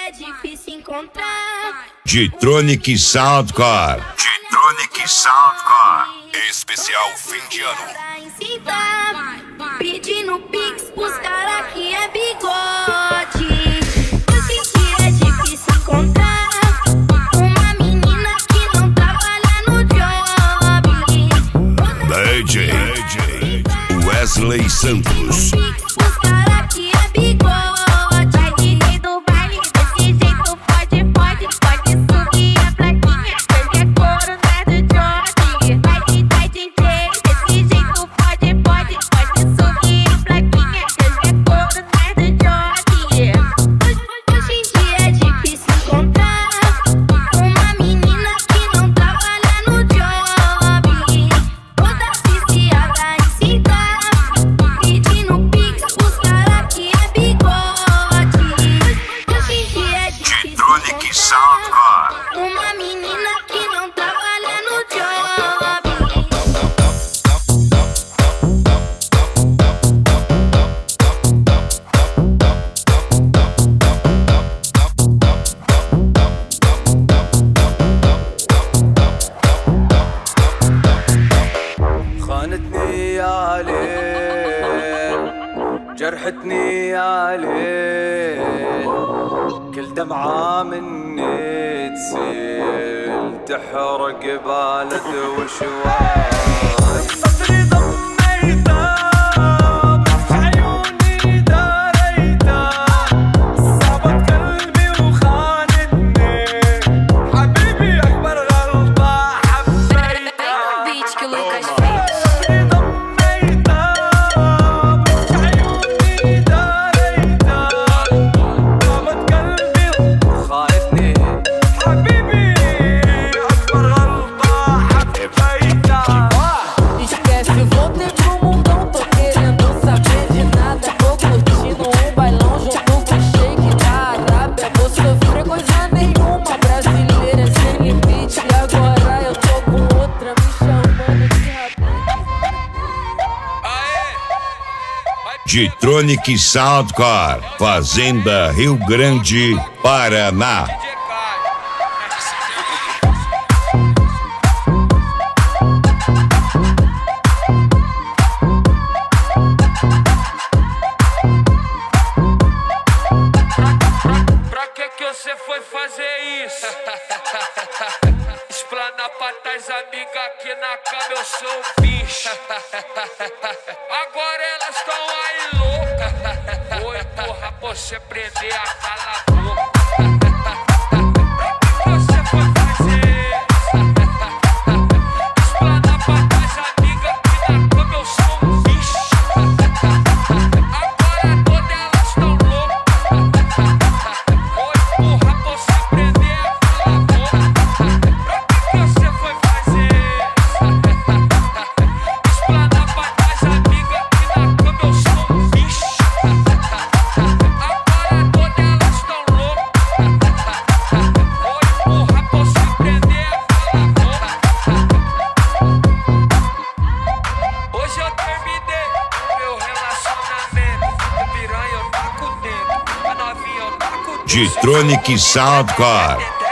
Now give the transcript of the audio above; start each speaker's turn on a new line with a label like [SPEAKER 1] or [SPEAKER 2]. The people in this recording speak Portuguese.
[SPEAKER 1] é difícil encontrar.
[SPEAKER 2] G-Tronic Soundcore. G-Tronic Soundcore. Especial fim de ano.
[SPEAKER 1] Pedindo pix pros cara que é bigode. Hoje em dia é difícil encontrar uma menina que não trabalha no job.
[SPEAKER 2] DJ Wesley Santos.
[SPEAKER 1] Pix pros cara que é bigode. Vai DJ do baile, desse jeito pode subir a plaquinha. Porque é couro, não é do job. Vai DJ, desse jeito pode subir a plaquinha. Porque é couro, não é do job. Hoje em dia é difícil encontrar uma menina que não trabalha no job. Toda viciada em cita, pedindo pix pros cara que é bigode. Hoje em dia é difícil
[SPEAKER 2] G-Tronic Soundcore.
[SPEAKER 1] uma menina que não trabalha no job.
[SPEAKER 3] خانتني يا ليل، جرحتني يا ليل، كل دمعة مني تسيل تحرق بالد وشواي. صدري ضميته بس عيوني داريته، صابت قلبي وخانتني، حبيبي أكبر غلطة حبيته.
[SPEAKER 1] Beat que o Lucas
[SPEAKER 4] Esquece, voltei pro mundão, tô querendo saber de nada. Tô curtindo bailão junto com shake da Arábia. Vou sofrer coisa nenhuma, brasileira sem limite. E agora eu tô com outra me chamando de
[SPEAKER 2] G-Tronic Soundcore. Fazenda Rio Grande, Paraná.
[SPEAKER 3] Pra que você foi fazer isso? Explana pra tais amigas que na cama eu sou um bicho. Agora elas tão aí loucas. Vou empurrar pra você prender a cala a boca. Pra que você foi fazer isso? Explana pra tais amigas que na cama eu sou um bicho. Agora todas elas tão loucas. Vou empurrar pra você prender a cala a boca. Pra que você foi fazer isso? Explana pra tais amigas que na cama eu sou um bicho. Agora todas elas tão loucas. Vou empurrar pra você prender a cala a boca. Hoje eu terminei meu relacionamento. O piranha eu taco dentro, a novinha eu taco dentro.
[SPEAKER 2] G-Tronic Soundcore.